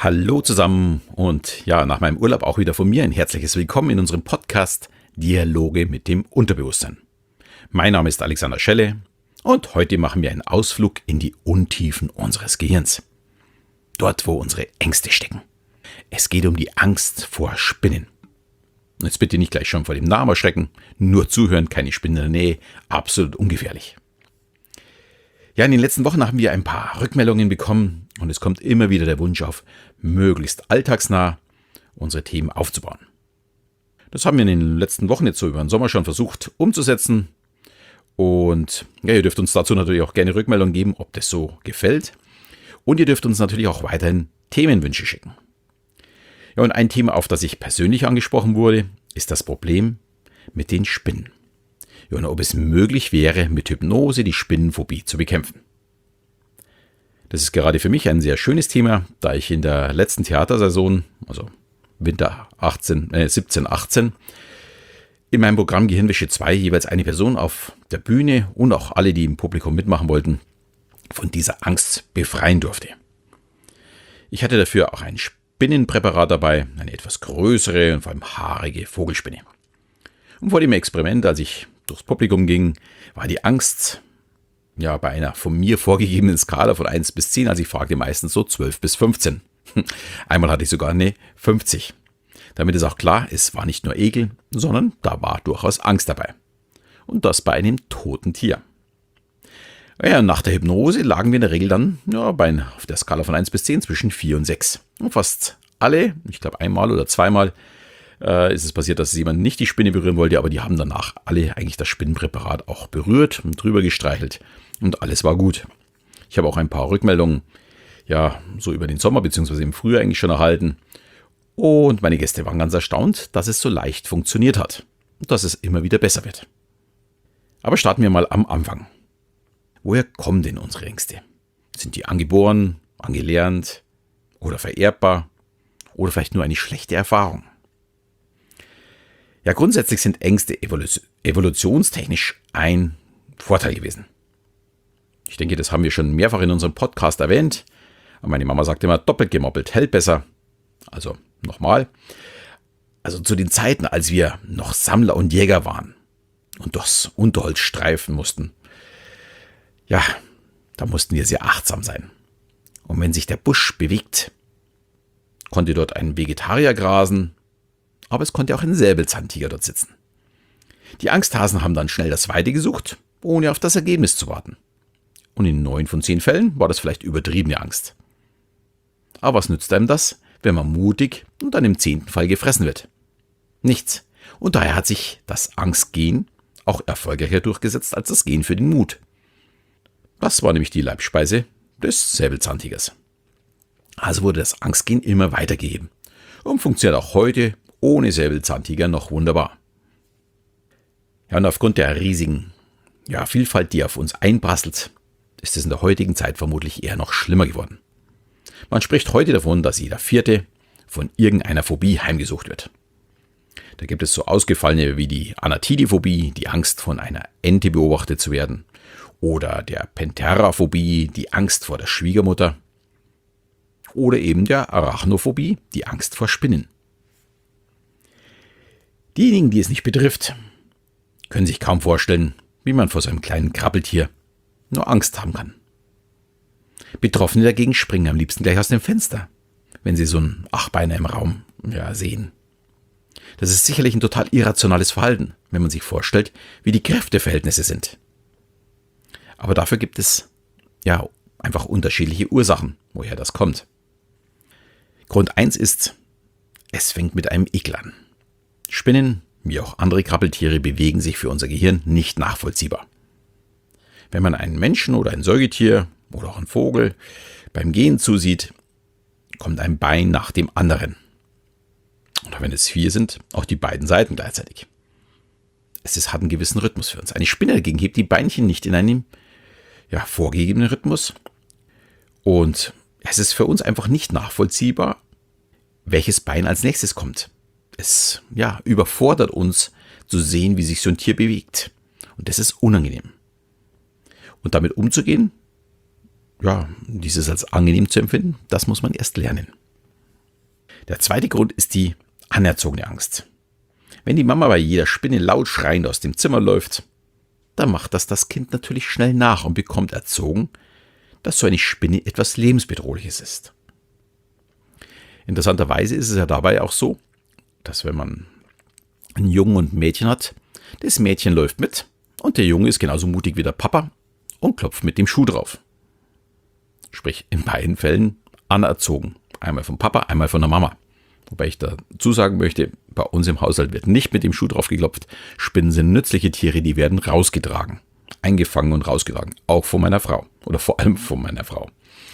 Hallo zusammen und ja, nach meinem Urlaub auch wieder von mir ein herzliches Willkommen in unserem Podcast Dialoge mit dem Unterbewusstsein. Mein Name ist Alexander Schelle und heute machen wir einen Ausflug in die Untiefen unseres Gehirns. Dort, wo unsere Ängste stecken. Es geht um die Angst vor Spinnen. Jetzt bitte nicht gleich schon vor dem Namen erschrecken, nur zuhören, keine Spinnen in der Nähe, absolut ungefährlich. Ja, in den letzten Wochen haben wir ein paar Rückmeldungen bekommen und es kommt immer wieder der Wunsch auf, möglichst alltagsnah unsere Themen aufzubauen. Das haben wir in den letzten Wochen jetzt so über den Sommer schon versucht umzusetzen und ja, ihr dürft uns dazu natürlich auch gerne Rückmeldungen geben, ob das so gefällt und ihr dürft uns natürlich auch weiterhin Themenwünsche schicken. Ja, und ein Thema, auf das ich persönlich angesprochen wurde, ist das Problem mit den Spinnen. Ja, und ob es möglich wäre, mit Hypnose die Spinnenphobie zu bekämpfen. Das ist gerade für mich ein sehr schönes Thema, da ich in der letzten Theatersaison, also Winter 17, 18, in meinem Programm Gehirnwäsche 2 jeweils eine Person auf der Bühne und auch alle, die im Publikum mitmachen wollten, von dieser Angst befreien durfte. Ich hatte dafür auch ein Spinnenpräparat dabei, eine etwas größere und vor allem haarige Vogelspinne. Und vor dem Experiment, als ich durchs Publikum ging, war die Angst ja bei einer von mir vorgegebenen Skala von 1 bis 10, also ich fragte meistens so 12 bis 15. Einmal hatte ich sogar eine 50. Damit ist auch klar, es war nicht nur Ekel, sondern da war durchaus Angst dabei. Und das bei einem toten Tier. Ja, nach der Hypnose lagen wir in der Regel dann auf der Skala von 1 bis 10 zwischen 4 und 6. Und fast alle, ich glaube einmal oder zweimal, ist es passiert, dass jemand nicht die Spinne berühren wollte, aber die haben danach alle eigentlich das Spinnenpräparat auch berührt und drüber gestreichelt und alles war gut. Ich habe auch ein paar Rückmeldungen, ja, so über den Sommer bzw. im Frühjahr eigentlich schon erhalten und meine Gäste waren ganz erstaunt, dass es so leicht funktioniert hat und dass es immer wieder besser wird. Aber starten wir mal am Anfang. Woher kommen denn unsere Ängste? Sind die angeboren, angelernt oder vererbbar oder vielleicht nur eine schlechte Erfahrung? Ja, grundsätzlich sind Ängste evolutionstechnisch ein Vorteil gewesen. Ich denke, das haben wir schon mehrfach in unserem Podcast erwähnt. Und meine Mama sagt immer, doppelt gemoppelt hält besser. Also nochmal. Also zu den Zeiten, als wir noch Sammler und Jäger waren und durchs Unterholz streifen mussten, ja, da mussten wir sehr achtsam sein. Und wenn sich der Busch bewegt, konnte dort ein Vegetarier grasen, aber es konnte auch ein Säbelzahntiger dort sitzen. Die Angsthasen haben dann schnell das Weite gesucht, ohne auf das Ergebnis zu warten. Und in 9 von 10 Fällen war das vielleicht übertriebene Angst. Aber was nützt einem das, wenn man mutig und dann im 10. Fall gefressen wird? Nichts. Und daher hat sich das Angstgen auch erfolgreicher durchgesetzt als das Gen für den Mut. Das war nämlich die Leibspeise des Säbelzahntigers. Also wurde das Angstgen immer weitergegeben und funktioniert auch heute ohne Säbelzahntiger noch wunderbar. Ja, und aufgrund der riesigen Vielfalt, die auf uns einprasselt, ist es in der heutigen Zeit vermutlich eher noch schlimmer geworden. Man spricht heute davon, dass jeder Vierte von irgendeiner Phobie heimgesucht wird. Da gibt es so ausgefallene wie die Anatidiphobie, die Angst von einer Ente beobachtet zu werden, oder der Pentheraphobie, die Angst vor der Schwiegermutter, oder eben der Arachnophobie, die Angst vor Spinnen. Diejenigen, die es nicht betrifft, können sich kaum vorstellen, wie man vor so einem kleinen Krabbeltier nur Angst haben kann. Betroffene dagegen springen am liebsten gleich aus dem Fenster, wenn sie so einen Achtbeiner im Raum sehen. Das ist sicherlich ein total irrationales Verhalten, wenn man sich vorstellt, wie die Kräfteverhältnisse sind. Aber dafür gibt es einfach unterschiedliche Ursachen, woher das kommt. Grund 1 ist, es fängt mit einem Ekel an. Spinnen, wie auch andere Krabbeltiere, bewegen sich für unser Gehirn nicht nachvollziehbar. Wenn man einen Menschen oder ein Säugetier oder auch einen Vogel beim Gehen zusieht, kommt ein Bein nach dem anderen. Oder wenn es 4 sind, auch die beiden Seiten gleichzeitig. Hat einen gewissen Rhythmus für uns. Eine Spinne dagegen hebt die Beinchen nicht in einem vorgegebenen Rhythmus. Und es ist für uns einfach nicht nachvollziehbar, welches Bein als nächstes kommt. Es überfordert uns zu sehen, wie sich so ein Tier bewegt. Und das ist unangenehm. Und damit umzugehen, dieses als angenehm zu empfinden, das muss man erst lernen. Der zweite Grund ist die anerzogene Angst. Wenn die Mama bei jeder Spinne laut schreiend aus dem Zimmer läuft, dann macht das Kind natürlich schnell nach und bekommt erzogen, dass so eine Spinne etwas Lebensbedrohliches ist. Interessanterweise ist es ja dabei auch so, dass wenn man einen Jungen und ein Mädchen hat, das Mädchen läuft mit und der Junge ist genauso mutig wie der Papa und klopft mit dem Schuh drauf. Sprich, in beiden Fällen anerzogen. Einmal vom Papa, einmal von der Mama. Wobei ich dazu sagen möchte, bei uns im Haushalt wird nicht mit dem Schuh drauf geklopft. Spinnen sind nützliche Tiere, die werden rausgetragen. Eingefangen und rausgetragen. Auch von meiner Frau. Oder vor allem von meiner Frau.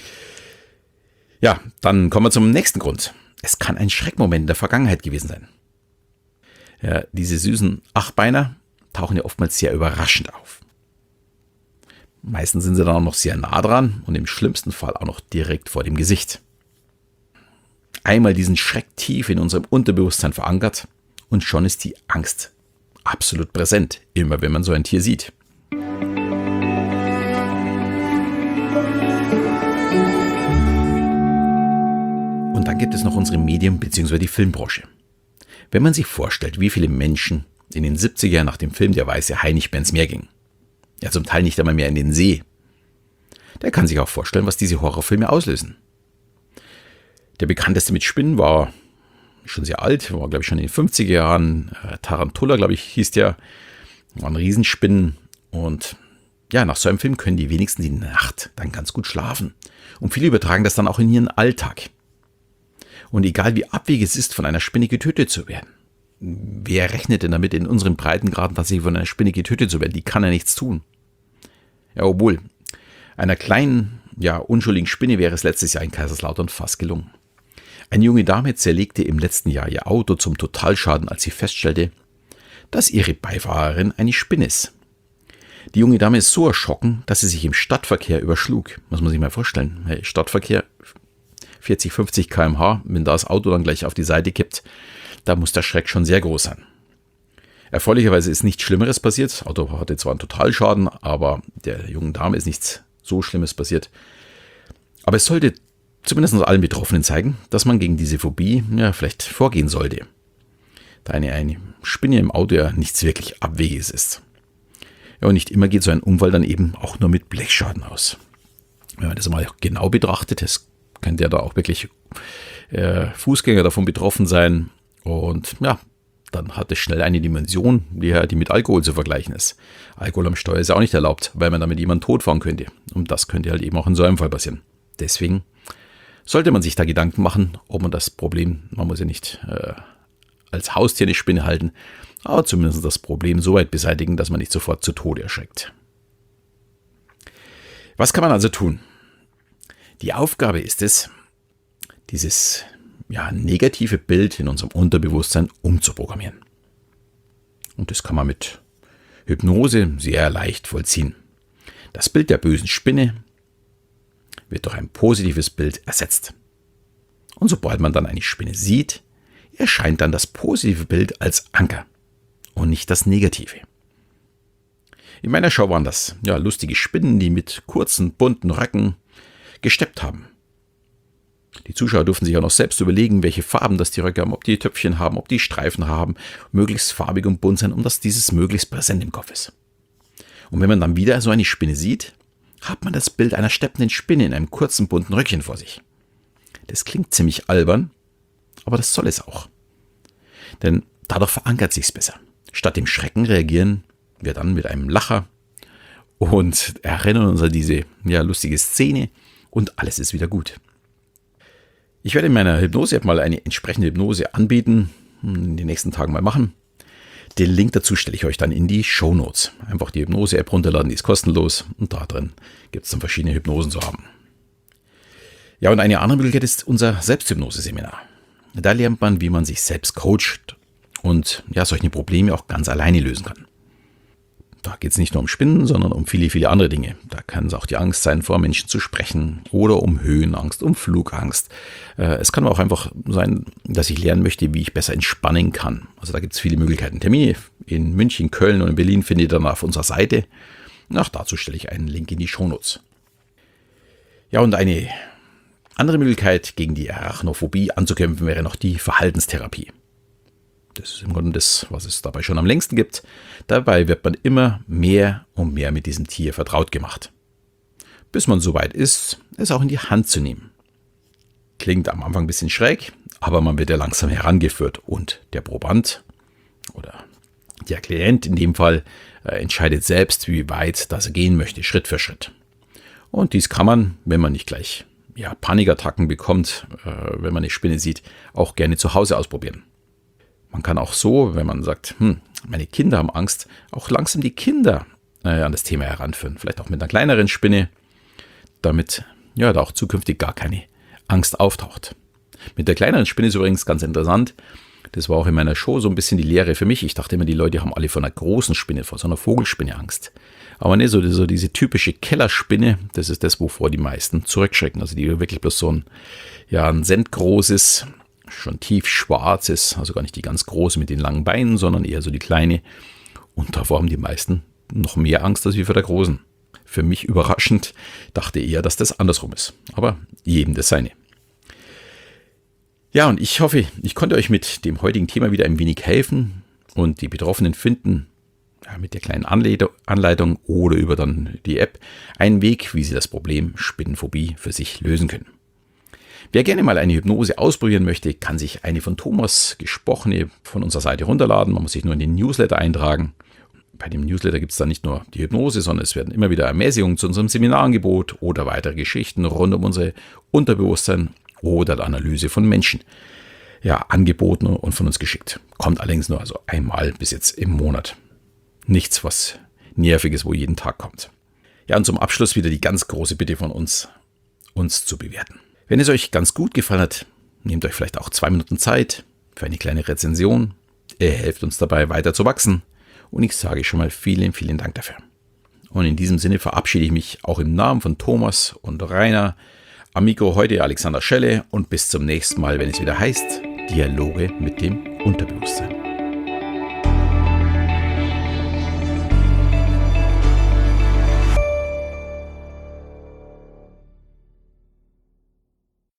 Ja, dann kommen wir zum nächsten Grund. Es kann ein Schreckmoment in der Vergangenheit gewesen sein. Ja, diese süßen Achtbeiner tauchen ja oftmals sehr überraschend auf. Meistens sind sie dann auch noch sehr nah dran und im schlimmsten Fall auch noch direkt vor dem Gesicht. Einmal diesen Schreck tief in unserem Unterbewusstsein verankert und schon ist die Angst absolut präsent, immer wenn man so ein Tier sieht. Und dann gibt es noch unsere Medien- bzw. die Filmbranche. Wenn man sich vorstellt, wie viele Menschen in den 70er Jahren nach dem Film Der weiße Hai nicht mehr ins Meer gingen, ja zum Teil nicht einmal mehr in den See, der kann sich auch vorstellen, was diese Horrorfilme auslösen. Der bekannteste mit Spinnen war schon sehr alt, war glaube ich schon in den 50er Jahren, Tarantula glaube ich hieß der, waren Riesenspinnen und ja, nach so einem Film können die wenigsten die Nacht dann ganz gut schlafen und viele übertragen das dann auch in ihren Alltag. Und egal wie abwegig es ist, von einer Spinne getötet zu werden, wer rechnet denn damit, in unseren Breitengraden tatsächlich von einer Spinne getötet zu werden? Die kann ja nichts tun. Ja, obwohl, einer kleinen, ja, unschuldigen Spinne wäre es letztes Jahr in Kaiserslautern fast gelungen. Eine junge Dame zerlegte im letzten Jahr ihr Auto zum Totalschaden, als sie feststellte, dass ihre Beifahrerin eine Spinne ist. Die junge Dame ist so erschrocken, dass sie sich im Stadtverkehr überschlug. Muss man sich mal vorstellen. Hey, Stadtverkehr, 40, 50 km/h, wenn das Auto dann gleich auf die Seite kippt, da muss der Schreck schon sehr groß sein. Erfreulicherweise ist nichts Schlimmeres passiert. Das Auto hatte zwar einen Totalschaden, aber der jungen Dame ist nichts so Schlimmes passiert. Aber es sollte zumindest allen Betroffenen zeigen, dass man gegen diese Phobie ja vielleicht vorgehen sollte. Da eine Spinne im Auto ja nichts wirklich Abwegiges ist. Ja, und nicht immer geht so ein Unfall dann eben auch nur mit Blechschaden aus. Wenn man das mal genau betrachtet, es könnte ja da auch wirklich Fußgänger davon betroffen sein. Und ja, dann hat es schnell eine Dimension, die mit Alkohol zu vergleichen ist. Alkohol am Steuer ist ja auch nicht erlaubt, weil man damit jemanden totfahren könnte. Und das könnte halt eben auch in so einem Fall passieren. Deswegen sollte man sich da Gedanken machen, ob man das Problem, man muss ja nicht als Haustier eine Spinne halten, aber zumindest das Problem so weit beseitigen, dass man nicht sofort zu Tode erschreckt. Was kann man also tun? Die Aufgabe ist es, dieses negative Bild in unserem Unterbewusstsein umzuprogrammieren. Und das kann man mit Hypnose sehr leicht vollziehen. Das Bild der bösen Spinne wird durch ein positives Bild ersetzt. Und sobald man dann eine Spinne sieht, erscheint dann das positive Bild als Anker und nicht das negative. In meiner Show waren das lustige Spinnen, die mit kurzen, bunten Röcken gesteppt haben. Die Zuschauer durften sich auch noch selbst überlegen, welche Farben das die Röcke haben, ob die Töpfchen haben, ob die Streifen haben, möglichst farbig und bunt sein, dass dieses möglichst präsent im Kopf ist. Und wenn man dann wieder so eine Spinne sieht, hat man das Bild einer steppenden Spinne in einem kurzen, bunten Röckchen vor sich. Das klingt ziemlich albern, aber das soll es auch. Denn dadurch verankert sich's besser. Statt dem Schrecken reagieren wir dann mit einem Lacher und erinnern uns an diese lustige Szene und alles ist wieder gut. Ich werde in meiner Hypnose-App mal eine entsprechende Hypnose anbieten, in den nächsten Tagen mal machen. Den Link dazu stelle ich euch dann in die Shownotes. Einfach die Hypnose-App runterladen, die ist kostenlos und da drin gibt es dann verschiedene Hypnosen zu haben. Ja, und eine andere Möglichkeit ist unser Selbsthypnose-Seminar. Da lernt man, wie man sich selbst coacht und solche Probleme auch ganz alleine lösen kann. Da geht es nicht nur um Spinnen, sondern um viele, viele andere Dinge. Da kann es auch die Angst sein, vor Menschen zu sprechen oder um Höhenangst, um Flugangst. Es kann aber auch einfach sein, dass ich lernen möchte, wie ich besser entspannen kann. Also da gibt es viele Möglichkeiten. Termine in München, Köln und in Berlin findet ihr dann auf unserer Seite. Dazu stelle ich einen Link in die Shownotes. Ja, und eine Andere Möglichkeit, gegen die Arachnophobie anzukämpfen, wäre noch die Verhaltenstherapie. Das ist im Grunde das, was es dabei schon am längsten gibt. Dabei wird man immer mehr und mehr mit diesem Tier vertraut gemacht. Bis man so weit ist, es auch in die Hand zu nehmen. Klingt am Anfang ein bisschen schräg, aber man wird ja langsam herangeführt und der Proband oder der Klient in dem Fall entscheidet selbst, wie weit das er gehen möchte, Schritt für Schritt. Und dies kann man, wenn man nicht gleich Panikattacken bekommt, wenn man eine Spinne sieht, auch gerne zu Hause ausprobieren. Man kann auch so, wenn man sagt, meine Kinder haben Angst, auch langsam die Kinder an das Thema heranführen. Vielleicht auch mit einer kleineren Spinne, damit da auch zukünftig gar keine Angst auftaucht. Mit der kleineren Spinne ist übrigens ganz interessant. Das war auch in meiner Show so ein bisschen die Lehre für mich. Ich dachte immer, die Leute haben alle vor einer großen Spinne, vor so einer Vogelspinne Angst. Aber nicht so diese typische Kellerspinne, das ist das, wovor die meisten zurückschrecken. Also die wirklich bloß so ein Centgroßes, schon tiefschwarzes, also gar nicht die ganz große mit den langen Beinen, sondern eher so die kleine. Und davor haben die meisten noch mehr Angst als wie vor der großen. Für mich überraschend, dachte eher, dass das andersrum ist. Aber jedem das seine. Ja, und ich hoffe, ich konnte euch mit dem heutigen Thema wieder ein wenig helfen und die Betroffenen finden, mit der kleinen Anleitung oder über dann die App, einen Weg, wie sie das Problem Spinnenphobie für sich lösen können. Wer gerne mal eine Hypnose ausprobieren möchte, kann sich eine von Thomas gesprochene von unserer Seite runterladen. Man muss sich nur in den Newsletter eintragen. Bei dem Newsletter gibt es dann nicht nur die Hypnose, sondern es werden immer wieder Ermäßigungen zu unserem Seminarangebot oder weitere Geschichten rund um unser Unterbewusstsein oder der Analyse von Menschen angeboten und von uns geschickt. Kommt allerdings nur einmal bis jetzt im Monat. Nichts, was Nerviges, wo jeden Tag kommt. Ja, und zum Abschluss wieder die ganz große Bitte von uns zu bewerten. Wenn es euch ganz gut gefallen hat, nehmt euch vielleicht auch 2 Minuten Zeit für eine kleine Rezension. Ihr helft uns dabei, weiter zu wachsen. Und ich sage schon mal vielen, vielen Dank dafür. Und in diesem Sinne verabschiede ich mich auch im Namen von Thomas und Rainer. Am Mikro heute Alexander Schelle und bis zum nächsten Mal, wenn es wieder heißt, Dialoge mit dem Unterbewusstsein.